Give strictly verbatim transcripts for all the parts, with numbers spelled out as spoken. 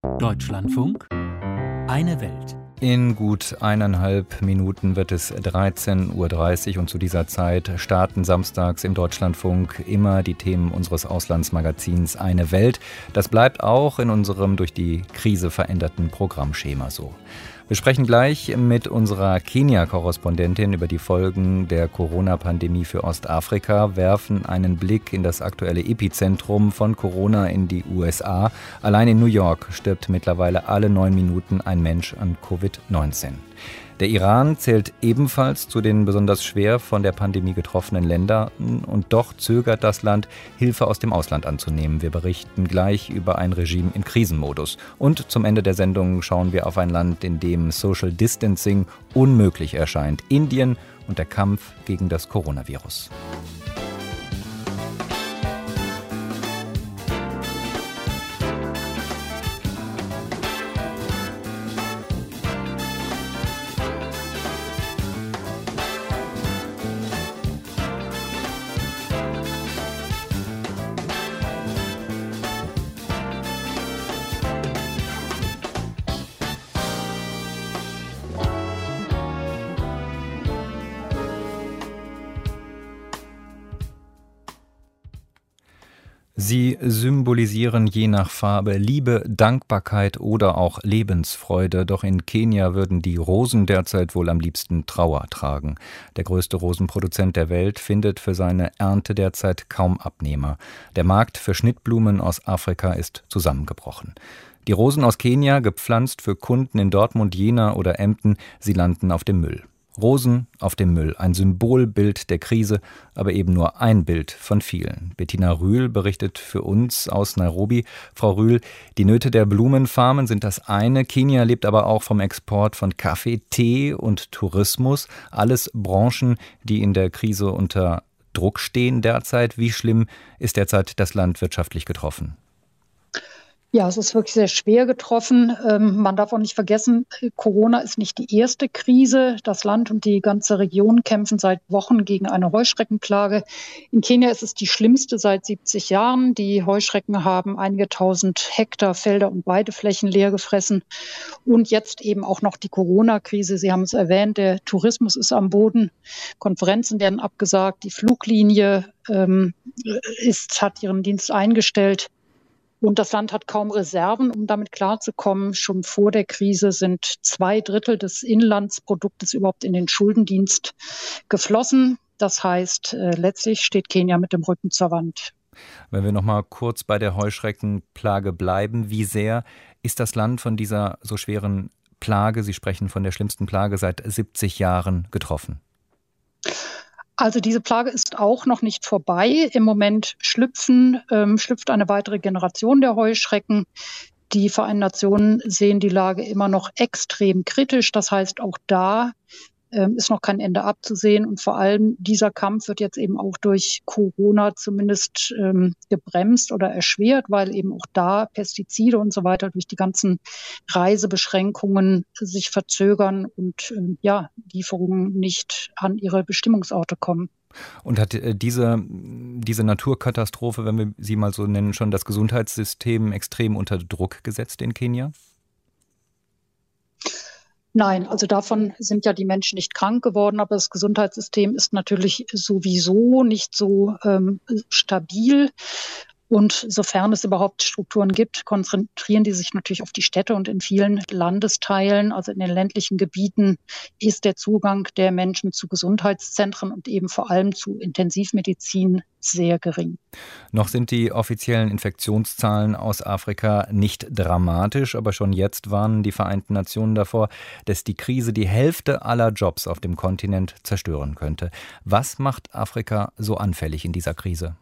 Deutschlandfunk, eine Welt. In gut eineinhalb Minuten wird es dreizehn Uhr dreißig und zu dieser Zeit starten samstags im Deutschlandfunk immer die Themen unseres Auslandsmagazins Eine Welt. Das bleibt auch in unserem durch die Krise veränderten Programmschema so. Wir sprechen gleich mit unserer Kenia-Korrespondentin über die Folgen der Corona-Pandemie für Ostafrika, werfen einen Blick in das aktuelle Epizentrum von Corona in die U S A. Allein in New York stirbt mittlerweile alle neun Minuten ein Mensch an Covid neunzehn. Der Iran zählt ebenfalls zu den besonders schwer von der Pandemie getroffenen Ländern und doch zögert das Land, Hilfe aus dem Ausland anzunehmen. Wir berichten gleich über ein Regime in Krisenmodus. Und zum Ende der Sendung schauen wir auf ein Land, in dem Social Distancing unmöglich erscheint. Indien und der Kampf gegen das Coronavirus. Sie symbolisieren je nach Farbe Liebe, Dankbarkeit oder auch Lebensfreude. Doch in Kenia würden die Rosen derzeit wohl am liebsten Trauer tragen. Der größte Rosenproduzent der Welt findet für seine Ernte derzeit kaum Abnehmer. Der Markt für Schnittblumen aus Afrika ist zusammengebrochen. Die Rosen aus Kenia, gepflanzt für Kunden in Dortmund, Jena oder Emden, sie landen auf dem Müll. Rosen auf dem Müll, ein Symbolbild der Krise, aber eben nur ein Bild von vielen. Bettina Rühl berichtet für uns aus Nairobi. Frau Rühl, die Nöte der Blumenfarmen sind das eine. Kenia lebt aber auch vom Export von Kaffee, Tee und Tourismus. Alles Branchen, die in der Krise unter Druck stehen derzeit. Wie schlimm ist derzeit das Land wirtschaftlich getroffen? Ja, es ist wirklich sehr schwer getroffen. Ähm, man darf auch nicht vergessen, Corona ist nicht die erste Krise. Das Land und die ganze Region kämpfen seit Wochen gegen eine Heuschreckenplage. In Kenia ist es die schlimmste seit siebzig Jahren. Die Heuschrecken haben einige tausend Hektar Felder und Weideflächen leer gefressen. Und jetzt eben auch noch die Corona-Krise. Sie haben es erwähnt, der Tourismus ist am Boden. Konferenzen werden abgesagt. Die Fluglinie ähm, ist, hat ihren Dienst eingestellt. Und das Land hat kaum Reserven, um damit klarzukommen. Schon vor der Krise sind zwei Drittel des Inlandsproduktes überhaupt in den Schuldendienst geflossen. Das heißt, äh, letztlich steht Kenia mit dem Rücken zur Wand. Wenn wir noch mal kurz bei der Heuschreckenplage bleiben, wie sehr ist das Land von dieser so schweren Plage, Sie sprechen von der schlimmsten Plage seit siebzig Jahren, getroffen? Also diese Plage ist auch noch nicht vorbei. Im Moment schlüpfen, ähm, schlüpft eine weitere Generation der Heuschrecken. Die Vereinten Nationen sehen die Lage immer noch extrem kritisch. Das heißt, auch da ähm, ist noch kein Ende abzusehen. Und vor allem dieser Kampf wird jetzt eben auch durch Corona zumindest ähm, gebremst oder erschwert, weil eben auch da Pestizide und so weiter durch die ganzen Reisebeschränkungen sich verzögern und ähm, ja, Lieferungen nicht an ihre Bestimmungsorte kommen. Und hat äh, diese, diese Naturkatastrophe, wenn wir sie mal so nennen, schon das Gesundheitssystem extrem unter Druck gesetzt in Kenia? Nein, also davon sind ja die Menschen nicht krank geworden, aber das Gesundheitssystem ist natürlich sowieso nicht so ähm, stabil. Und sofern es überhaupt Strukturen gibt, konzentrieren die sich natürlich auf die Städte und in vielen Landesteilen, also in den ländlichen Gebieten, ist der Zugang der Menschen zu Gesundheitszentren und eben vor allem zu Intensivmedizin sehr gering. Noch sind die offiziellen Infektionszahlen aus Afrika nicht dramatisch, aber schon jetzt warnen die Vereinten Nationen davor, dass die Krise die Hälfte aller Jobs auf dem Kontinent zerstören könnte. Was macht Afrika so anfällig in dieser Krise?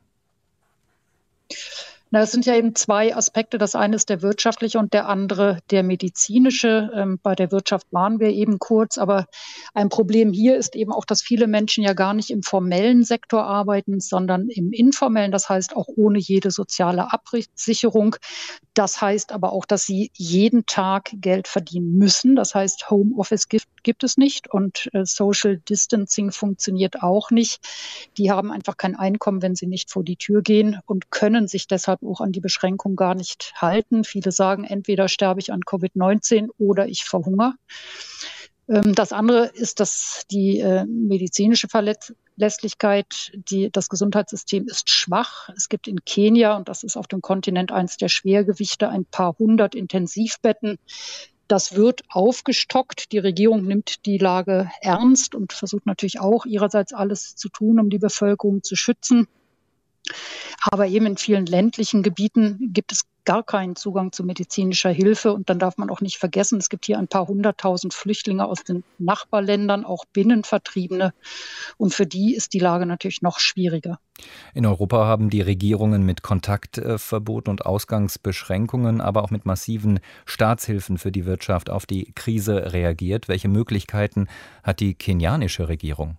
Na, es sind ja eben zwei Aspekte. Das eine ist der wirtschaftliche und der andere der medizinische. Ähm, bei der Wirtschaft waren wir eben kurz, aber ein Problem hier ist eben auch, dass viele Menschen ja gar nicht im formellen Sektor arbeiten, sondern im informellen, das heißt auch ohne jede soziale Absicherung. Das heißt aber auch, dass sie jeden Tag Geld verdienen müssen. Das heißt, Homeoffice gibt, gibt es nicht und äh, Social Distancing funktioniert auch nicht. Die haben einfach kein Einkommen, wenn sie nicht vor die Tür gehen und können sich deshalb auch an die Beschränkung gar nicht halten. Viele sagen, entweder sterbe ich an Covid neunzehn oder ich verhungere. Ähm, das andere ist, dass die äh, medizinische Verlässlichkeit, die, das Gesundheitssystem ist schwach. Es gibt in Kenia, und das ist auf dem Kontinent eines der Schwergewichte, ein paar hundert Intensivbetten. Das wird aufgestockt. Die Regierung nimmt die Lage ernst und versucht natürlich auch ihrerseits alles zu tun, um die Bevölkerung zu schützen. Aber eben in vielen ländlichen Gebieten gibt es gar keinen Zugang zu medizinischer Hilfe. Und dann darf man auch nicht vergessen, es gibt hier ein paar hunderttausend Flüchtlinge aus den Nachbarländern, auch Binnenvertriebene. Und für die ist die Lage natürlich noch schwieriger. In Europa haben die Regierungen mit Kontaktverboten und Ausgangsbeschränkungen, aber auch mit massiven Staatshilfen für die Wirtschaft auf die Krise reagiert. Welche Möglichkeiten hat die kenianische Regierung?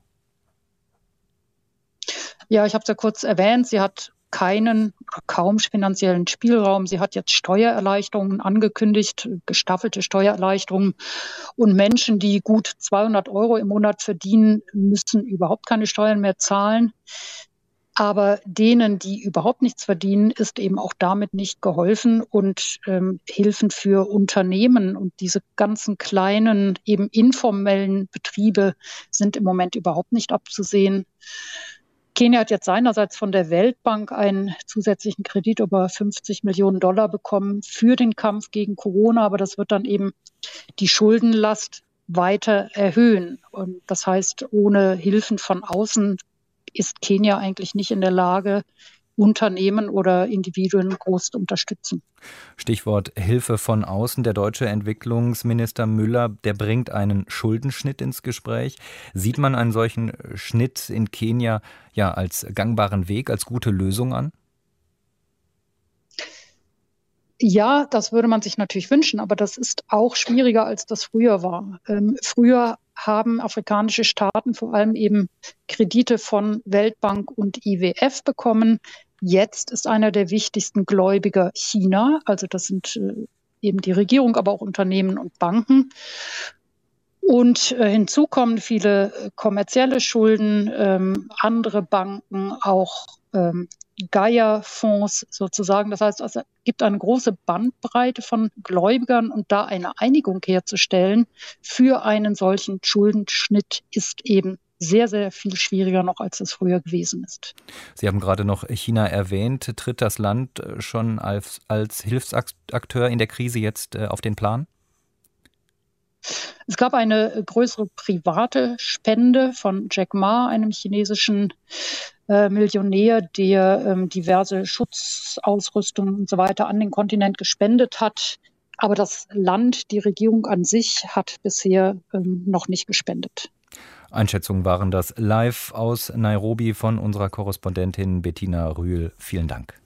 Ja, ich habe es ja kurz erwähnt, sie hat keinen, kaum finanziellen Spielraum. Sie hat jetzt Steuererleichterungen angekündigt, gestaffelte Steuererleichterungen. Und Menschen, die gut zweihundert Euro im Monat verdienen, müssen überhaupt keine Steuern mehr zahlen. Aber denen, die überhaupt nichts verdienen, ist eben auch damit nicht geholfen. Und ähm, Hilfen für Unternehmen und diese ganzen kleinen, eben informellen Betriebe sind im Moment überhaupt nicht abzusehen. Kenia hat jetzt seinerseits von der Weltbank einen zusätzlichen Kredit über fünfzig Millionen Dollar bekommen für den Kampf gegen Corona, aber das wird dann eben die Schuldenlast weiter erhöhen. Und das heißt, ohne Hilfen von außen ist Kenia eigentlich nicht in der Lage, Unternehmen oder Individuen groß zu unterstützen. Stichwort Hilfe von außen. Der deutsche Entwicklungsminister Müller, der bringt einen Schuldenschnitt ins Gespräch. Sieht man einen solchen Schnitt in Kenia ja als gangbaren Weg, als gute Lösung an? Ja, das würde man sich natürlich wünschen, aber das ist auch schwieriger, als das früher war. Ähm, früher haben afrikanische Staaten vor allem eben Kredite von Weltbank und I W F bekommen. Jetzt ist einer der wichtigsten Gläubiger China. Also das sind äh, eben die Regierung, aber auch Unternehmen und Banken. Und äh, hinzu kommen viele äh, kommerzielle Schulden, ähm, andere Banken, auch ähm, Gaia-Fonds sozusagen. Das heißt, es gibt eine große Bandbreite von Gläubigern und da eine Einigung herzustellen für einen solchen Schuldenschnitt ist eben sehr, sehr viel schwieriger noch, als es früher gewesen ist. Sie haben gerade noch China erwähnt. Tritt das Land schon als, als Hilfsakteur in der Krise jetzt auf den Plan? Es gab eine größere private Spende von Jack Ma, einem chinesischen äh, Millionär, der ähm, diverse Schutzausrüstung und so weiter an den Kontinent gespendet hat. Aber das Land, die Regierung an sich, hat bisher ähm, noch nicht gespendet. Einschätzungen waren das live aus Nairobi von unserer Korrespondentin Bettina Rühl. Vielen Dank.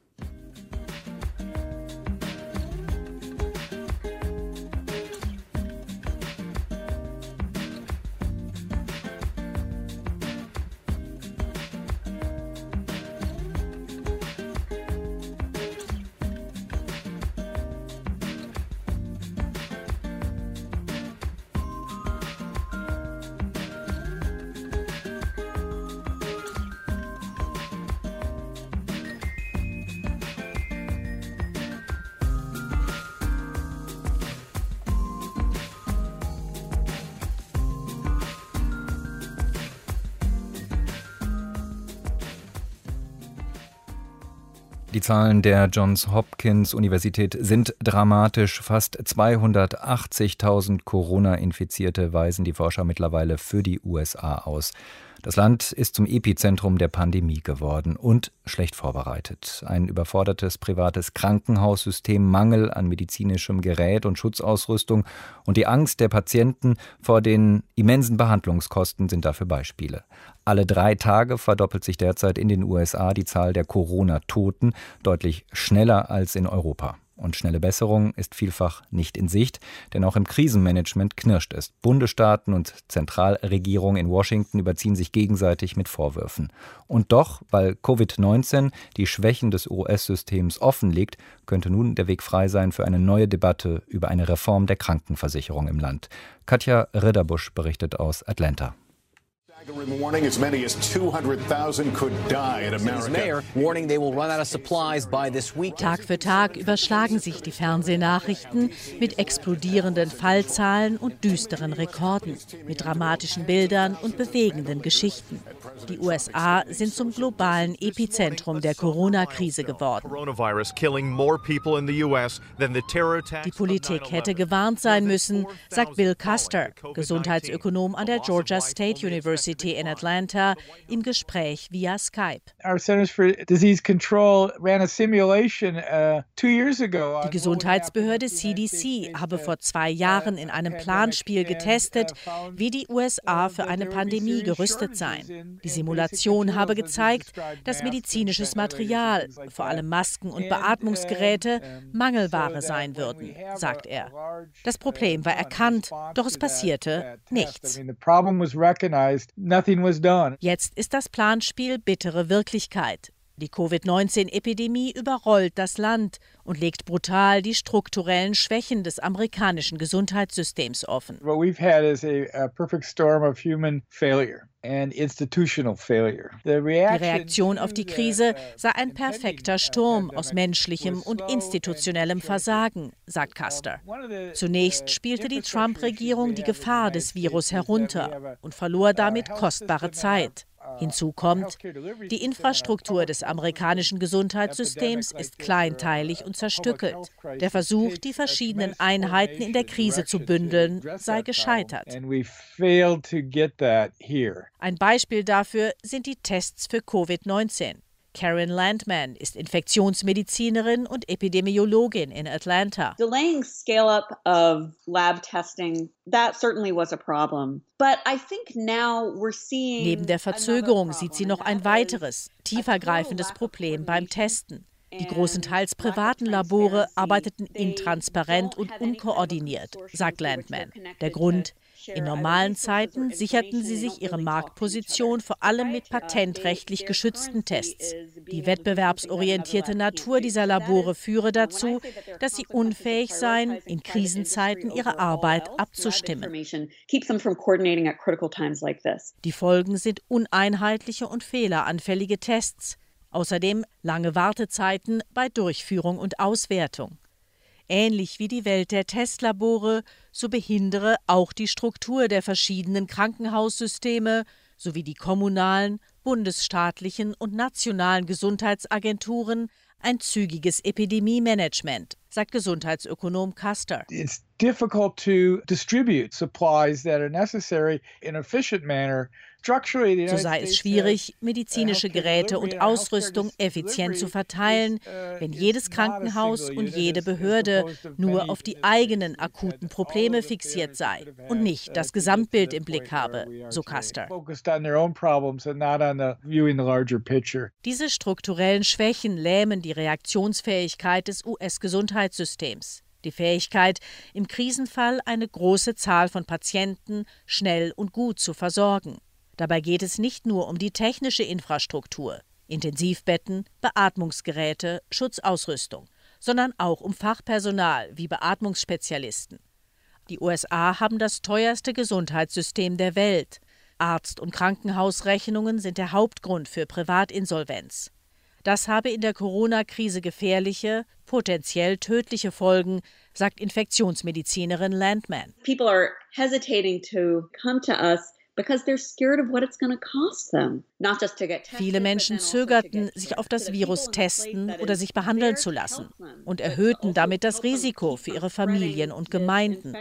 Die Zahlen der Johns Hopkins Universität sind dramatisch. Fast zweihundertachtzigtausend Corona-Infizierte weisen die Forscher mittlerweile für die U S A aus. Das Land ist zum Epizentrum der Pandemie geworden und schlecht vorbereitet. Ein überfordertes privates Krankenhaussystem, Mangel an medizinischem Gerät und Schutzausrüstung und die Angst der Patienten vor den immensen Behandlungskosten sind dafür Beispiele. Alle drei Tage verdoppelt sich derzeit in den U S A die Zahl der Corona-Toten, deutlich schneller als in Europa. Und schnelle Besserung ist vielfach nicht in Sicht, denn auch im Krisenmanagement knirscht es. Bundesstaaten und Zentralregierung in Washington überziehen sich gegenseitig mit Vorwürfen. Und doch, weil Covid neunzehn die Schwächen des U S-Systems offenlegt, könnte nun der Weg frei sein für eine neue Debatte über eine Reform der Krankenversicherung im Land. Katja Ridderbusch berichtet aus Atlanta. Tag für Tag überschlagen sich die Fernsehnachrichten mit explodierenden Fallzahlen und düsteren Rekorden, mit dramatischen Bildern und bewegenden Geschichten. Die U S A sind zum globalen Epizentrum der Corona-Krise geworden. Die Politik hätte gewarnt sein müssen, sagt Bill Custer, Gesundheitsökonom an der Georgia State University in Atlanta, im Gespräch via Skype. Die Gesundheitsbehörde C D C habe vor zwei Jahren in einem Planspiel getestet, wie die U S A für eine Pandemie gerüstet seien. Die Simulation habe gezeigt, dass medizinisches Material, vor allem Masken und Beatmungsgeräte, Mangelware sein würden, sagt er. Das Problem war erkannt, doch es passierte nichts. Jetzt ist das Planspiel bittere Wirklichkeit. Die Covid neunzehn Epidemie überrollt das Land und legt brutal die strukturellen Schwächen des amerikanischen Gesundheitssystems offen. What we've had is a, a perfect storm of human failure and institutional failure. Die Reaktion auf die Krise sei ein perfekter Sturm aus menschlichem und institutionellem Versagen, sagt Custer. Zunächst spielte die Trump-Regierung die Gefahr des Virus herunter und verlor damit kostbare Zeit. Hinzu kommt, die Infrastruktur des amerikanischen Gesundheitssystems ist kleinteilig und zerstückelt. Der Versuch, die verschiedenen Einheiten in der Krise zu bündeln, sei gescheitert. Ein Beispiel dafür sind die Tests für Covid neunzehn. Karen Landman ist Infektionsmedizinerin und Epidemiologin in Atlanta. Delaying scale-up of lab testing, that certainly was a problem. But I think now we're seeing Neben der Verzögerung sieht sie noch ein weiteres, tiefergreifendes Problem beim Testen. Die großenteils privaten Labore arbeiteten intransparent und unkoordiniert, sagt Landman. Der Grund: In normalen Zeiten sicherten sie sich ihre Marktposition vor allem mit patentrechtlich geschützten Tests. Die wettbewerbsorientierte Natur dieser Labore führe dazu, dass sie unfähig seien, in Krisenzeiten ihre Arbeit abzustimmen. Die Folgen sind uneinheitliche und fehleranfällige Tests. Außerdem lange Wartezeiten bei Durchführung und Auswertung. Ähnlich wie die Welt der Testlabore, so behindere auch die Struktur der verschiedenen Krankenhaussysteme sowie die kommunalen, bundesstaatlichen und nationalen Gesundheitsagenturen ein zügiges Epidemie-Management, sagt Gesundheitsökonom Custer. It's difficult to distribute supplies that are necessary in an efficient manner. So sei es schwierig, medizinische Geräte und Ausrüstung effizient zu verteilen, wenn jedes Krankenhaus und jede Behörde nur auf die eigenen akuten Probleme fixiert sei und nicht das Gesamtbild im Blick habe, so Custer. Diese strukturellen Schwächen lähmen die Reaktionsfähigkeit des U S-Gesundheitssystems. Die Fähigkeit, im Krisenfall eine große Zahl von Patienten schnell und gut zu versorgen. Dabei geht es nicht nur um die technische Infrastruktur, Intensivbetten, Beatmungsgeräte, Schutzausrüstung, sondern auch um Fachpersonal wie Beatmungsspezialisten. Die U S A haben das teuerste Gesundheitssystem der Welt. Arzt- und Krankenhausrechnungen sind der Hauptgrund für Privatinsolvenz. Das habe in der Corona-Krise gefährliche, potenziell tödliche Folgen, sagt Infektionsmedizinerin Landman. People are hesitating to come to us. Viele Menschen zögerten, sich auf das Virus testen oder sich behandeln zu lassen und erhöhten damit das Risiko für ihre Familien und Gemeinden.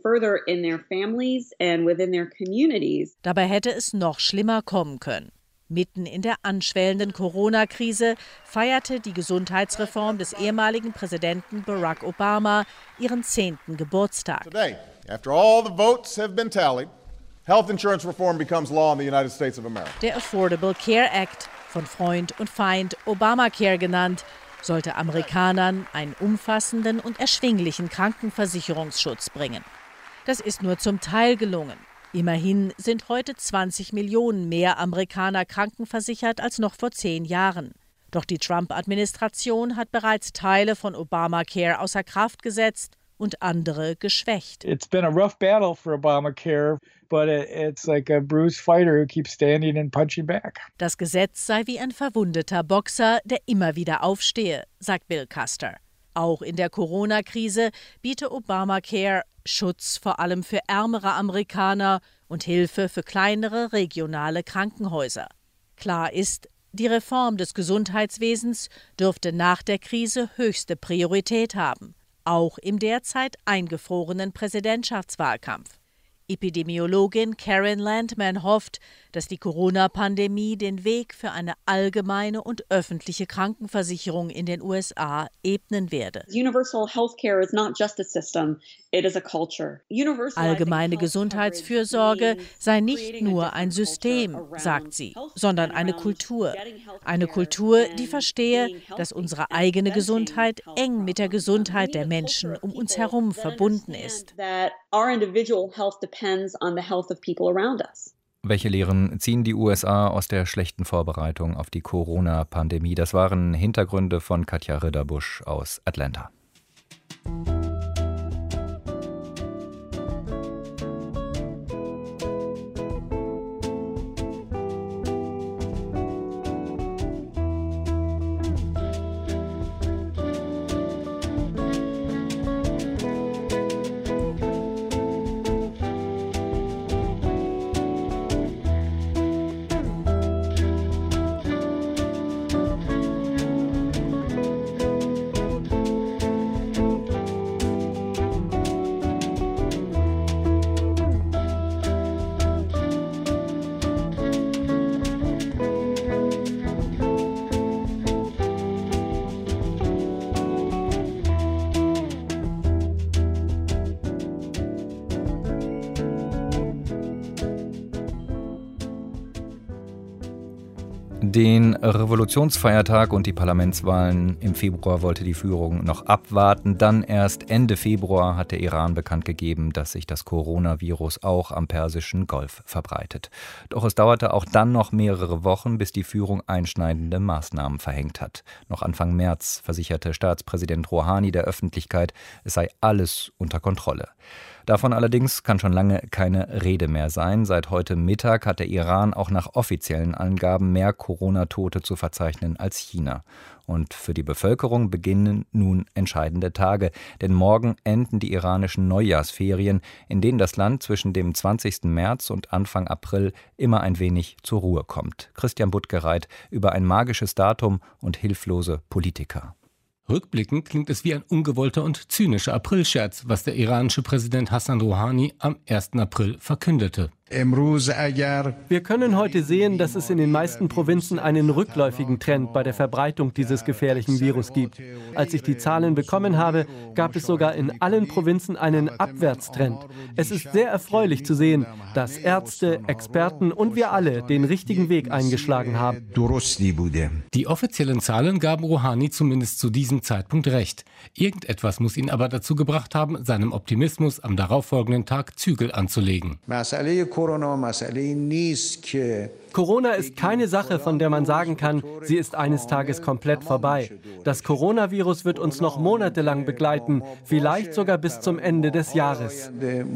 Dabei hätte es noch schlimmer kommen können. Mitten in der anschwellenden Corona-Krise feierte die Gesundheitsreform des ehemaligen Präsidenten Barack Obama ihren zehnten Geburtstag. Today, after all the votes have been tallied, health insurance reform becomes law in the United States of America. Der Affordable Care Act, von Freund und Feind Obamacare genannt, sollte Amerikanern einen umfassenden und erschwinglichen Krankenversicherungsschutz bringen. Das ist nur zum Teil gelungen. Immerhin sind heute zwanzig Millionen mehr Amerikaner krankenversichert als noch vor zehn Jahren. Doch die Trump-Administration hat bereits Teile von Obamacare außer Kraft gesetzt und andere geschwächt. It's been a rough battle for Obamacare, but it, it's like a bruised fighter who keeps standing and punching back. Das Gesetz sei wie ein verwundeter Boxer, der immer wieder aufstehe, sagt Bill Custer. Auch in der Corona-Krise biete Obamacare Schutz vor allem für ärmere Amerikaner und Hilfe für kleinere regionale Krankenhäuser. Klar ist, die Reform des Gesundheitswesens dürfte nach der Krise höchste Priorität haben, auch im derzeit eingefrorenen Präsidentschaftswahlkampf. Epidemiologin Karen Landman hofft, dass die Corona-Pandemie den Weg für eine allgemeine und öffentliche Krankenversicherung in den U S A ebnen werde. Allgemeine Gesundheitsfürsorge sei nicht nur ein System, sagt sie, sondern eine Kultur. Eine Kultur, die verstehe, dass unsere eigene Gesundheit eng mit der Gesundheit der Menschen um uns herum verbunden ist. Welche Lehren ziehen die U S A aus der schlechten Vorbereitung auf die Corona-Pandemie? Das waren Hintergründe von Katja Ridderbusch aus Atlanta. Den Revolutionsfeiertag und die Parlamentswahlen im Februar wollte die Führung noch abwarten. Dann erst Ende Februar hat der Iran bekannt gegeben, dass sich das Coronavirus auch am Persischen Golf verbreitet. Doch es dauerte auch dann noch mehrere Wochen, bis die Führung einschneidende Maßnahmen verhängt hat. Noch Anfang März versicherte Staatspräsident Rouhani der Öffentlichkeit, es sei alles unter Kontrolle. Davon allerdings kann schon lange keine Rede mehr sein. Seit heute Mittag hat der Iran auch nach offiziellen Angaben mehr Corona-Tote zu verzeichnen als China. Und für die Bevölkerung beginnen nun entscheidende Tage. Denn morgen enden die iranischen Neujahrsferien, in denen das Land zwischen dem zwanzigsten März und Anfang April immer ein wenig zur Ruhe kommt. Christian Buttgereit über ein magisches Datum und hilflose Politiker. Rückblickend klingt es wie ein ungewollter und zynischer Aprilscherz, was der iranische Präsident Hassan Rouhani am ersten April verkündete. Wir können heute sehen, dass es in den meisten Provinzen einen rückläufigen Trend bei der Verbreitung dieses gefährlichen Virus gibt. Als ich die Zahlen bekommen habe, gab es sogar in allen Provinzen einen Abwärtstrend. Es ist sehr erfreulich zu sehen, dass Ärzte, Experten und wir alle den richtigen Weg eingeschlagen haben. Die offiziellen Zahlen gaben Rouhani zumindest zu diesem Zeitpunkt recht. Irgendetwas muss ihn aber dazu gebracht haben, seinem Optimismus am darauffolgenden Tag Zügel anzulegen. Corona ist keine Sache, von der man sagen kann, sie ist eines Tages komplett vorbei. Das Coronavirus wird uns noch monatelang begleiten, vielleicht sogar bis zum Ende des Jahres.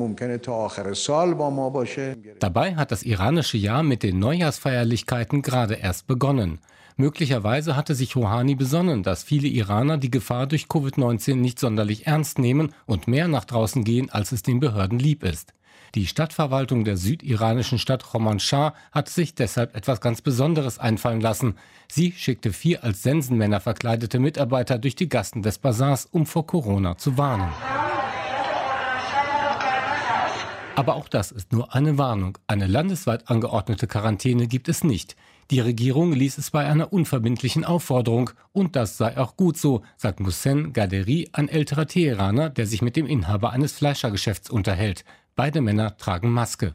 Dabei hat das iranische Jahr mit den Neujahrsfeierlichkeiten gerade erst begonnen. Möglicherweise hatte sich Rouhani besonnen, dass viele Iraner die Gefahr durch Covid neunzehn nicht sonderlich ernst nehmen und mehr nach draußen gehen, als es den Behörden lieb ist. Die Stadtverwaltung der südiranischen Stadt Khorramshahr hat sich deshalb etwas ganz Besonderes einfallen lassen. Sie schickte vier als Sensenmänner verkleidete Mitarbeiter durch die Gassen des Bazars, um vor Corona zu warnen. Aber auch das ist nur eine Warnung. Eine landesweit angeordnete Quarantäne gibt es nicht. Die Regierung ließ es bei einer unverbindlichen Aufforderung. Und das sei auch gut so, sagt Mohsen Ghaderi, ein älterer Teheraner, der sich mit dem Inhaber eines Fleischergeschäfts unterhält. Beide Männer tragen Maske.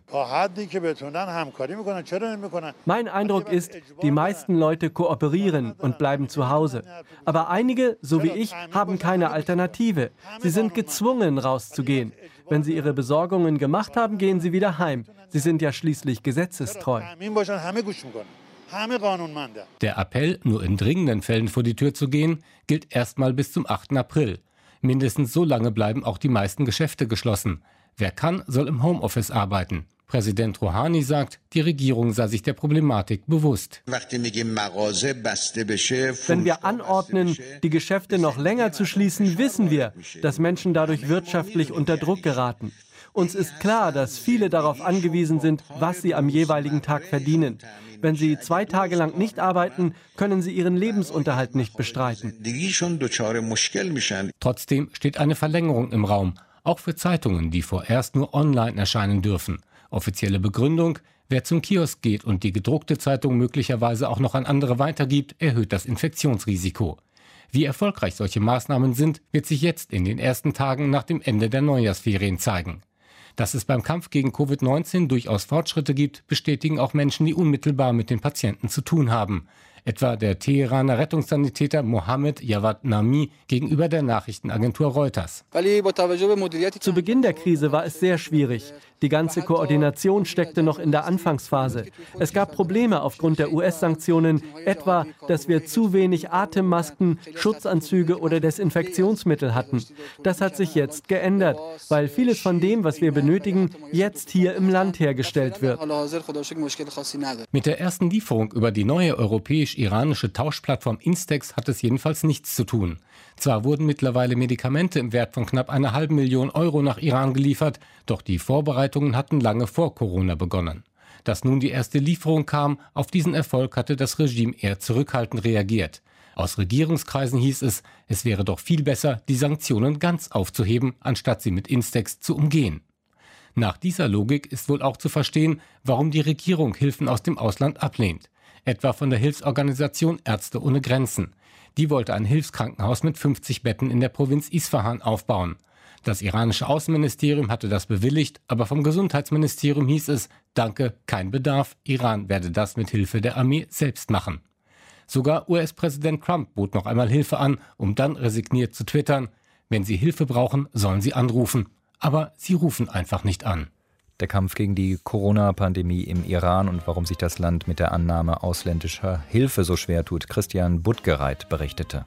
Mein Eindruck ist, die meisten Leute kooperieren und bleiben zu Hause. Aber einige, so wie ich, haben keine Alternative. Sie sind gezwungen, rauszugehen. Wenn sie ihre Besorgungen gemacht haben, gehen sie wieder heim. Sie sind ja schließlich gesetzestreu. Der Appell, nur in dringenden Fällen vor die Tür zu gehen, gilt erstmal bis zum achten April. Mindestens so lange bleiben auch die meisten Geschäfte geschlossen. Wer kann, soll im Homeoffice arbeiten. Präsident Rouhani sagt, die Regierung sei sich der Problematik bewusst. Wenn wir anordnen, die Geschäfte noch länger zu schließen, wissen wir, dass Menschen dadurch wirtschaftlich unter Druck geraten. Uns ist klar, dass viele darauf angewiesen sind, was sie am jeweiligen Tag verdienen. Wenn sie zwei Tage lang nicht arbeiten, können sie ihren Lebensunterhalt nicht bestreiten. Trotzdem steht eine Verlängerung im Raum, auch für Zeitungen, die vorerst nur online erscheinen dürfen. Offizielle Begründung: Wer zum Kiosk geht und die gedruckte Zeitung möglicherweise auch noch an andere weitergibt, erhöht das Infektionsrisiko. Wie erfolgreich solche Maßnahmen sind, wird sich jetzt in den ersten Tagen nach dem Ende der Neujahrsferien zeigen. Dass es beim Kampf gegen Covid neunzehn durchaus Fortschritte gibt, bestätigen auch Menschen, die unmittelbar mit den Patienten zu tun haben. Etwa der Teheraner Rettungssanitäter Mohammed Javad Nami gegenüber der Nachrichtenagentur Reuters. Zu Beginn der Krise war es sehr schwierig. Die ganze Koordination steckte noch in der Anfangsphase. Es gab Probleme aufgrund der U S-Sanktionen, etwa, dass wir zu wenig Atemmasken, Schutzanzüge oder Desinfektionsmittel hatten. Das hat sich jetzt geändert, weil vieles von dem, was wir benötigen, jetzt hier im Land hergestellt wird. Mit der ersten Lieferung über die neue europäisch-iranische Tauschplattform Instex hat es jedenfalls nichts zu tun. Zwar wurden mittlerweile Medikamente im Wert von knapp einer halben Million Euro nach Iran geliefert, doch die Vorbereitungen hatten lange vor Corona begonnen. Dass nun die erste Lieferung kam, auf diesen Erfolg hatte das Regime eher zurückhaltend reagiert. Aus Regierungskreisen hieß es, es wäre doch viel besser, die Sanktionen ganz aufzuheben, anstatt sie mit Instex zu umgehen. Nach dieser Logik ist wohl auch zu verstehen, warum die Regierung Hilfen aus dem Ausland ablehnt. Etwa von der Hilfsorganisation Ärzte ohne Grenzen. Die wollte ein Hilfskrankenhaus mit fünfzig Betten in der Provinz Isfahan aufbauen. Das iranische Außenministerium hatte das bewilligt, aber vom Gesundheitsministerium hieß es, danke, kein Bedarf, Iran werde das mit Hilfe der Armee selbst machen. Sogar U S-Präsident Trump bot noch einmal Hilfe an, um dann resigniert zu twittern, wenn Sie Hilfe brauchen, sollen Sie anrufen. Aber sie rufen einfach nicht an. Der Kampf gegen die Corona-Pandemie im Iran und warum sich das Land mit der Annahme ausländischer Hilfe so schwer tut. Christian Buttgereit berichtete.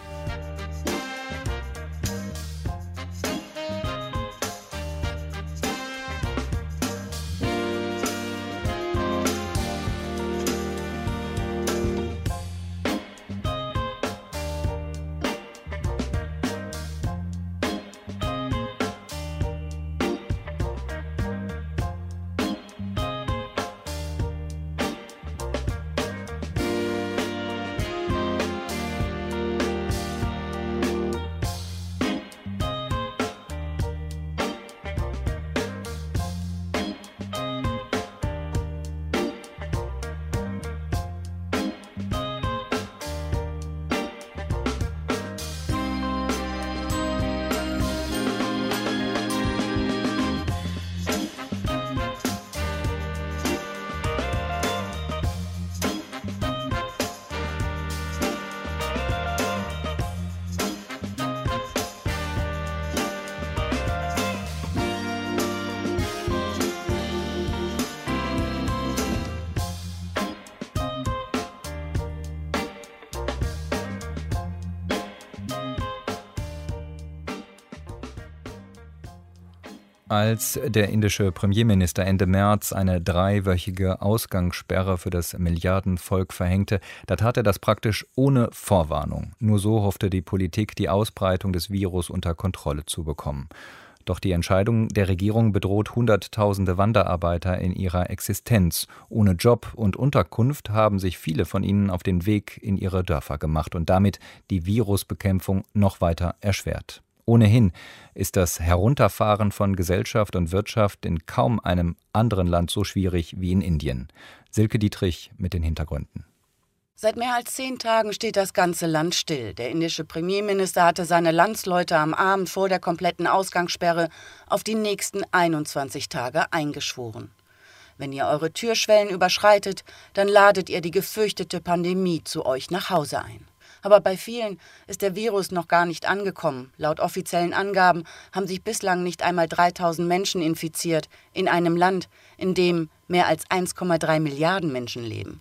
Als der indische Premierminister Ende März eine dreiwöchige Ausgangssperre für das Milliardenvolk verhängte, da tat er das praktisch ohne Vorwarnung. Nur so hoffte die Politik, die Ausbreitung des Virus unter Kontrolle zu bekommen. Doch die Entscheidung der Regierung bedroht Hunderttausende Wanderarbeiter in ihrer Existenz. Ohne Job und Unterkunft haben sich viele von ihnen auf den Weg in ihre Dörfer gemacht und damit die Virusbekämpfung noch weiter erschwert. Ohnehin ist das Herunterfahren von Gesellschaft und Wirtschaft in kaum einem anderen Land so schwierig wie in Indien. Silke Dietrich mit den Hintergründen. Seit mehr als zehn Tagen steht das ganze Land still. Der indische Premierminister hatte seine Landsleute am Abend vor der kompletten Ausgangssperre auf die nächsten einundzwanzig Tage eingeschworen. Wenn ihr eure Türschwellen überschreitet, dann ladet ihr die gefürchtete Pandemie zu euch nach Hause ein. Aber bei vielen ist der Virus noch gar nicht angekommen. Laut offiziellen Angaben haben sich bislang nicht einmal dreitausend Menschen infiziert, in einem Land, in dem mehr als eins Komma drei Milliarden Menschen leben.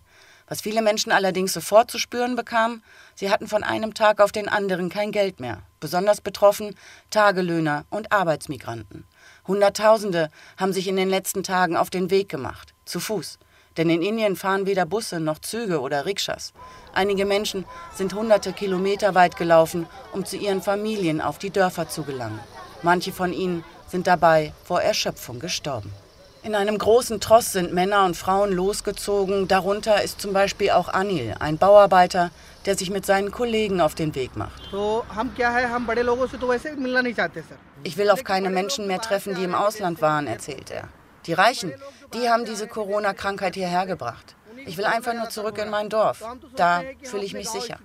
Was viele Menschen allerdings sofort zu spüren bekamen, sie hatten von einem Tag auf den anderen kein Geld mehr. Besonders betroffen Tagelöhner und Arbeitsmigranten. Hunderttausende haben sich in den letzten Tagen auf den Weg gemacht, zu Fuß. Denn in Indien fahren weder Busse noch Züge oder Rikschas. Einige Menschen sind hunderte Kilometer weit gelaufen, um zu ihren Familien auf die Dörfer zu gelangen. Manche von ihnen sind dabei vor Erschöpfung gestorben. In einem großen Tross sind Männer und Frauen losgezogen. Darunter ist zum Beispiel auch Anil, ein Bauarbeiter, der sich mit seinen Kollegen auf den Weg macht. Ich will auf keine Menschen mehr treffen, die im Ausland waren, erzählt er. Die Reichen, die haben diese Corona-Krankheit hierher gebracht. Ich will einfach nur zurück in mein Dorf. Da fühle ich mich sicher.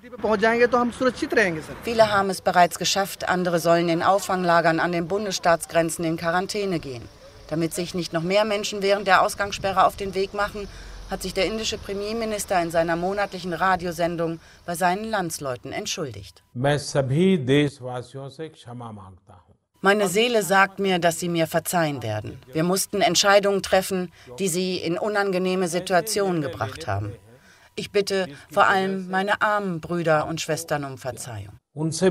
Viele haben es bereits geschafft, andere sollen in Auffanglagern an den Bundesstaatsgrenzen in Quarantäne gehen. Damit sich nicht noch mehr Menschen während der Ausgangssperre auf den Weg machen, hat sich der indische Premierminister in seiner monatlichen Radiosendung bei seinen Landsleuten entschuldigt. Meine Seele sagt mir, dass sie mir verzeihen werden. Wir mussten Entscheidungen treffen, die sie in unangenehme Situationen gebracht haben. Ich bitte vor allem meine armen Brüder und Schwestern um Verzeihung.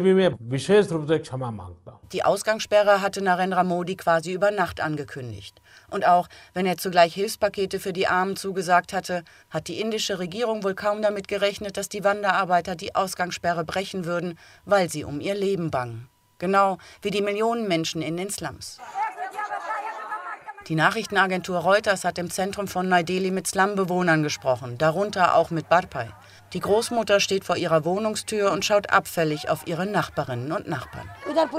Die Ausgangssperre hatte Narendra Modi quasi über Nacht angekündigt. Und auch wenn er zugleich Hilfspakete für die Armen zugesagt hatte, hat die indische Regierung wohl kaum damit gerechnet, dass die Wanderarbeiter die Ausgangssperre brechen würden, weil sie um ihr Leben bangen. Genau wie die Millionen Menschen in den Slums. Die Nachrichtenagentur Reuters hat im Zentrum von Neu-Delhi mit Slumbewohnern gesprochen, darunter auch mit Barpai. Die Großmutter steht vor ihrer Wohnungstür und schaut abfällig auf ihre Nachbarinnen und Nachbarn.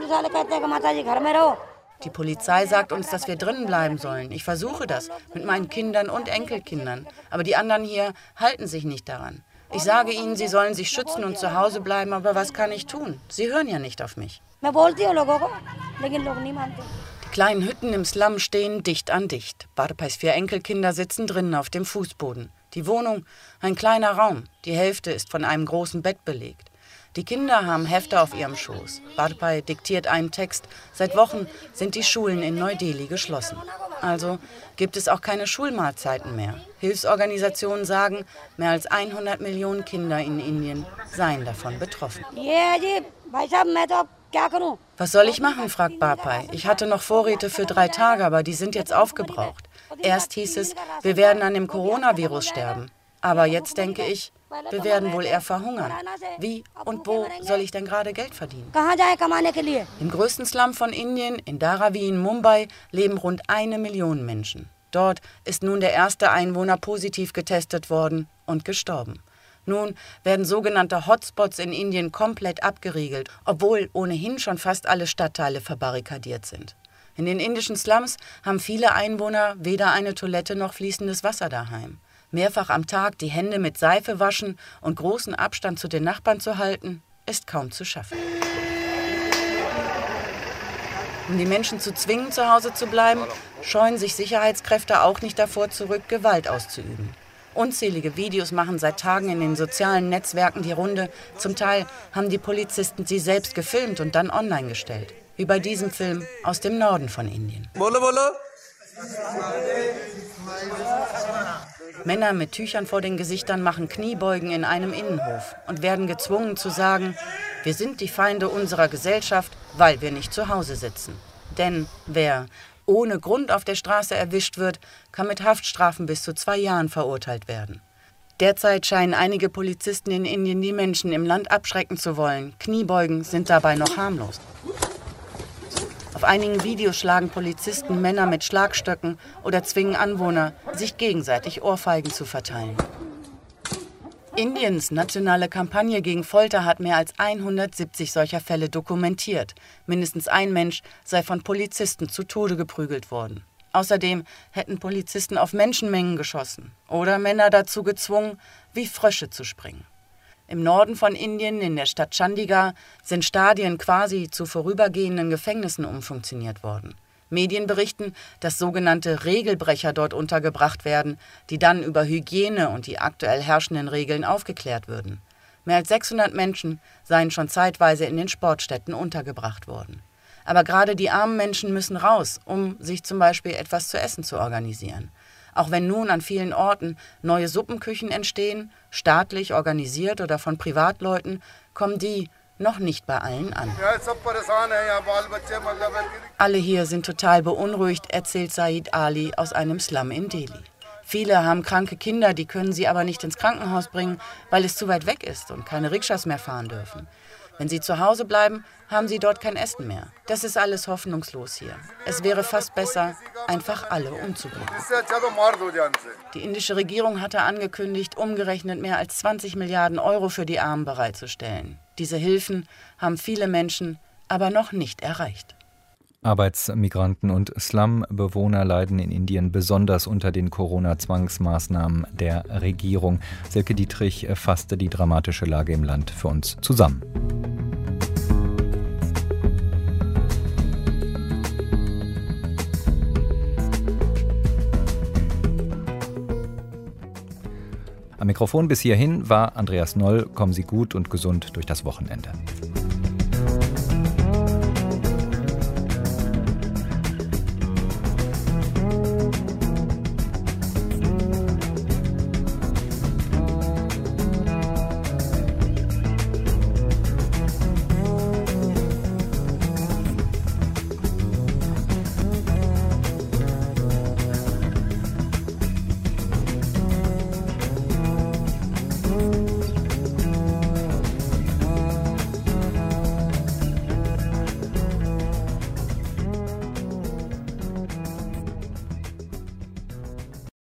Die Polizei sagt uns, dass wir drinnen bleiben sollen. Ich versuche das mit meinen Kindern und Enkelkindern. Aber die anderen hier halten sich nicht daran. Ich sage ihnen, sie sollen sich schützen und zu Hause bleiben, aber was kann ich tun? Sie hören ja nicht auf mich. Die kleinen Hütten im Slum stehen dicht an dicht. Barpais vier Enkelkinder sitzen drinnen auf dem Fußboden. Die Wohnung, ein kleiner Raum. Die Hälfte ist von einem großen Bett belegt. Die Kinder haben Hefte auf ihrem Schoß. Barpai diktiert einen Text. Seit Wochen sind die Schulen in Neu-Delhi geschlossen. Also gibt es auch keine Schulmahlzeiten mehr. Hilfsorganisationen sagen, mehr als hundert Millionen Kinder in Indien seien davon betroffen. Was soll ich machen, fragt Barpai. Ich hatte noch Vorräte für drei Tage, aber die sind jetzt aufgebraucht. Erst hieß es, wir werden an dem Coronavirus sterben. Aber jetzt denke ich, wir werden wohl eher verhungern. Wie und wo soll ich denn gerade Geld verdienen? Im größten Slum von Indien, in Dharavi in Mumbai, leben rund eine Million Menschen. Dort ist nun der erste Einwohner positiv getestet worden und gestorben. Nun werden sogenannte Hotspots in Indien komplett abgeriegelt, obwohl ohnehin schon fast alle Stadtteile verbarrikadiert sind. In den indischen Slums haben viele Einwohner weder eine Toilette noch fließendes Wasser daheim. Mehrfach am Tag die Hände mit Seife waschen und großen Abstand zu den Nachbarn zu halten, ist kaum zu schaffen. Um die Menschen zu zwingen, zu Hause zu bleiben, scheuen sich Sicherheitskräfte auch nicht davor zurück, Gewalt auszuüben. Unzählige Videos machen seit Tagen in den sozialen Netzwerken die Runde. Zum Teil haben die Polizisten sie selbst gefilmt und dann online gestellt. Wie bei diesem Film aus dem Norden von Indien. Bolo, bolo. Männer mit Tüchern vor den Gesichtern machen Kniebeugen in einem Innenhof und werden gezwungen zu sagen, wir sind die Feinde unserer Gesellschaft, weil wir nicht zu Hause sitzen. Denn wer ohne Grund auf der Straße erwischt wird, kann mit Haftstrafen bis zu zwei Jahren verurteilt werden. Derzeit scheinen einige Polizisten in Indien die Menschen im Land abschrecken zu wollen. Kniebeugen sind dabei noch harmlos. Auf einigen Videos schlagen Polizisten Männer mit Schlagstöcken oder zwingen Anwohner, sich gegenseitig Ohrfeigen zu verteilen. Indiens nationale Kampagne gegen Folter hat mehr als hundertsiebzig solcher Fälle dokumentiert. Mindestens ein Mensch sei von Polizisten zu Tode geprügelt worden. Außerdem hätten Polizisten auf Menschenmengen geschossen oder Männer dazu gezwungen, wie Frösche zu springen. Im Norden von Indien, in der Stadt Chandigarh, sind Stadien quasi zu vorübergehenden Gefängnissen umfunktioniert worden. Medien berichten, dass sogenannte Regelbrecher dort untergebracht werden, die dann über Hygiene und die aktuell herrschenden Regeln aufgeklärt würden. Mehr als sechshundert Menschen seien schon zeitweise in den Sportstätten untergebracht worden. Aber gerade die armen Menschen müssen raus, um sich zum Beispiel etwas zu essen zu organisieren. Auch wenn nun an vielen Orten neue Suppenküchen entstehen, staatlich organisiert oder von Privatleuten, kommen die noch nicht bei allen an. Alle hier sind total beunruhigt, erzählt Said Ali aus einem Slum in Delhi. Viele haben kranke Kinder, die können sie aber nicht ins Krankenhaus bringen, weil es zu weit weg ist und keine Rikschas mehr fahren dürfen. Wenn sie zu Hause bleiben, haben sie dort kein Essen mehr. Das ist alles hoffnungslos hier. Es wäre fast besser, einfach alle umzubringen. Die indische Regierung hatte angekündigt, umgerechnet mehr als zwanzig Milliarden Euro für die Armen bereitzustellen. Diese Hilfen haben viele Menschen aber noch nicht erreicht. Arbeitsmigranten und Slum-Bewohner leiden in Indien besonders unter den Corona-Zwangsmaßnahmen der Regierung. Silke Dietrich fasste die dramatische Lage im Land für uns zusammen. Am Mikrofon bis hierhin war Andreas Noll. Kommen Sie gut und gesund durch das Wochenende.